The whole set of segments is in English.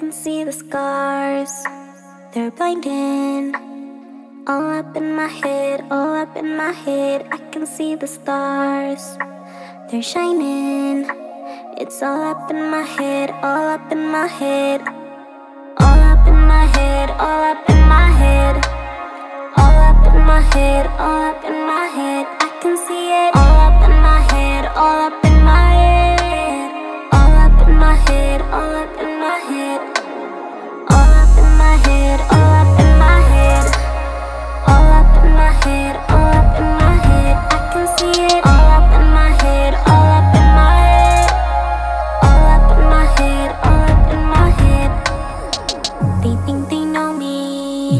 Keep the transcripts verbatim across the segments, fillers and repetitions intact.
can see the scars, they're blinding. All up in my head, all up in my head, I can see the stars, they're shining. It's all up in my head, all up in my head. All up in my head, all up in my head. All up in my head, all up in my head, I can see it. All up in my head, all up in my head. All up in my head, all up in my head. All up in my head, all up in my head. All up in my head, all up in my head, I can see it. All up in my head, all up in my head. All up in my head, all up in my head. They think they know me,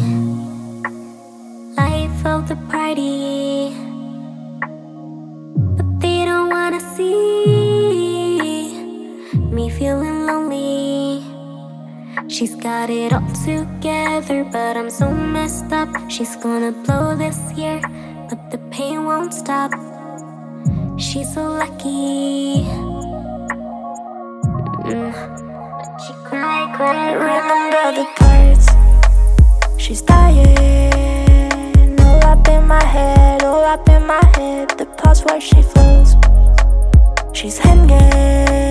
life of the party, but they don't wanna see me feeling lonely. She's got it all together, but I'm so messed up. She's gonna blow this year, but the pain won't stop. She's so lucky. Mm. She cry, cry, Remember the parts. She's dying. All up in my head, all up in my head. The parts where she falls. She's hanging.